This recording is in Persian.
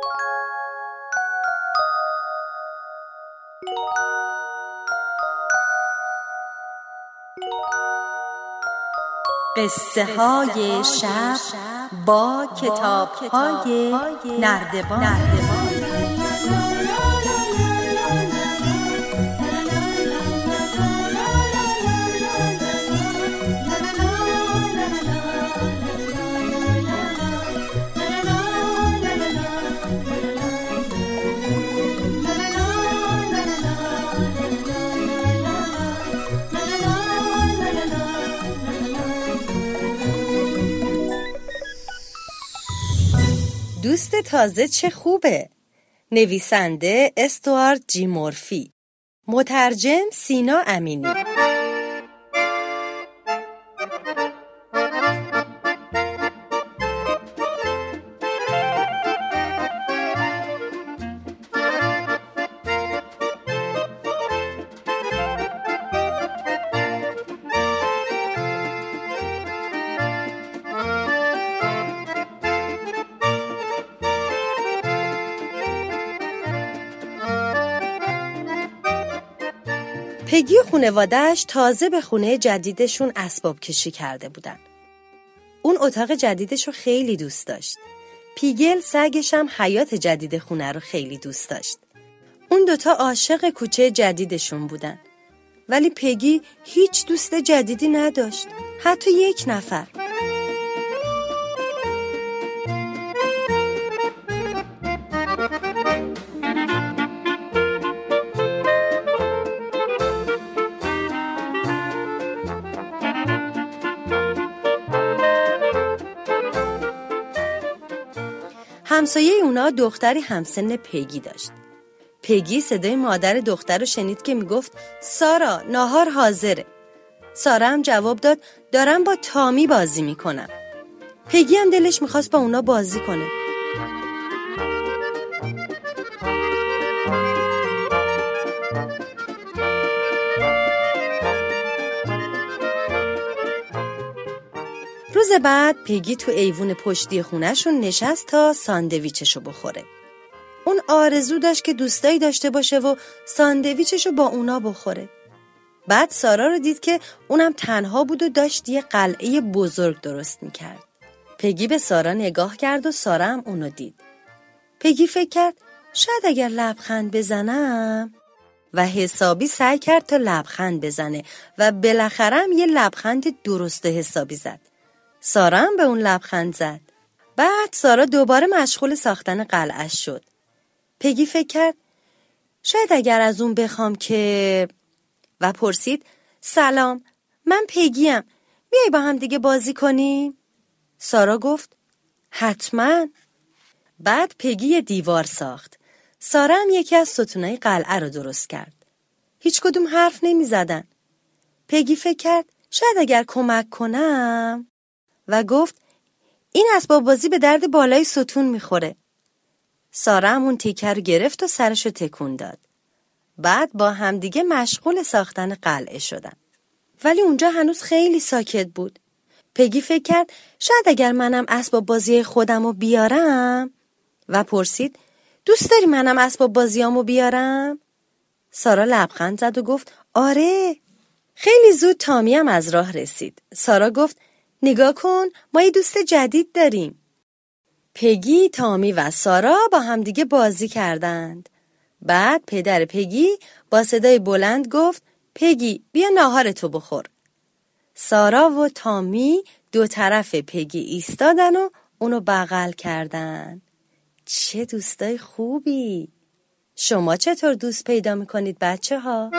قصه های شب با کتاب های نردبان. دوست تازه چه خوبه. نویسنده استوارت جی مورفی، مترجم سینا امینی. پگی و خانواده‌اش تازه به خونه جدیدشون اسباب کشی کرده بودن. اون اتاق جدیدشو خیلی دوست داشت. پیگل سگش هم حیاط جدید خونه رو خیلی دوست داشت. اون دوتا عاشق کوچه جدیدشون بودن. ولی پگی هیچ دوست جدیدی نداشت. حتی یک نفر. همسایه اونا دختری همسن پگی داشت. پگی صدای مادر دختر رو شنید که میگفت سارا ناهار حاضره. سارا هم جواب داد دارم با تامی بازی میکنم. پگی هم دلش میخواست با اونا بازی کنه. روز بعد پگی تو ایوون پشتی خونه‌شون نشست تا ساندویچشو بخوره. اون آرزو داشت که دوستایی داشته باشه و ساندویچشو با اونا بخوره. بعد سارا رو دید که اونم تنها بود و داشت یه قلعه بزرگ درست میکرد. پگی به سارا نگاه کرد و سارا هم اونو دید. پگی فکر کرد شاید اگر لبخند بزنم، و حسابی سعی کرد تا لبخند بزنه و بالاخره هم یه لبخند درست حسابی زد. سارا هم به اون لبخند زد. بعد سارا دوباره مشغول ساختن قلعه‌اش شد. پگی فکر کرد شاید اگر از اون بخوام که، و پرسید سلام من پگیم، میای با هم دیگه بازی کنیم؟ سارا گفت حتما. بعد پگی یه دیوار ساخت. سارا هم یکی از ستونای قلعه رو درست کرد. هیچ کدوم حرف نمی زدن. پگی فکر کرد شاید اگر کمک کنم، و گفت این اسباب بازی به درد بالای ستون میخوره. سارا هم اون تیکه رو گرفت و سرشو تکون داد. بعد با همدیگه مشغول ساختن قلعه شدن. ولی اونجا هنوز خیلی ساکت بود. پگی فکر کرد شاید اگر منم اسباب بازی خودمو بیارم، و پرسید دوست داری منم اسباب بازیامو بیارم؟ سارا لبخند زد و گفت آره. خیلی زود تامی هم از راه رسید. سارا گفت نگاه کن ما یه دوست جدید داریم. پگی، تامی و سارا با همدیگه بازی کردند. بعد پدر پگی با صدای بلند گفت پگی بیا ناهارتو بخور. سارا و تامی دو طرف پگی ایستادن و اونو بغل کردن. چه دوستای خوبی. شما چطور دوست پیدا میکنید بچه ها؟